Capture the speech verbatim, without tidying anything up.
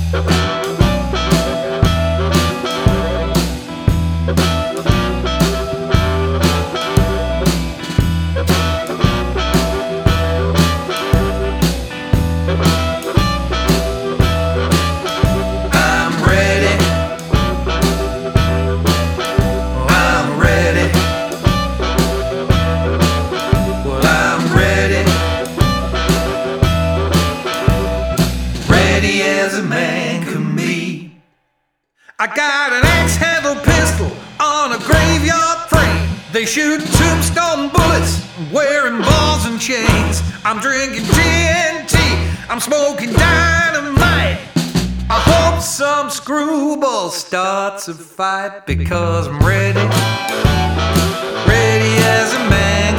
As a man can be. I got an axe-handled pistol on a graveyard frame. They shoot tombstone bullets, wearing balls and chains. I'm drinking T N T, I'm smoking dynamite. I hope some screwball starts a fight, because I'm ready, ready as a man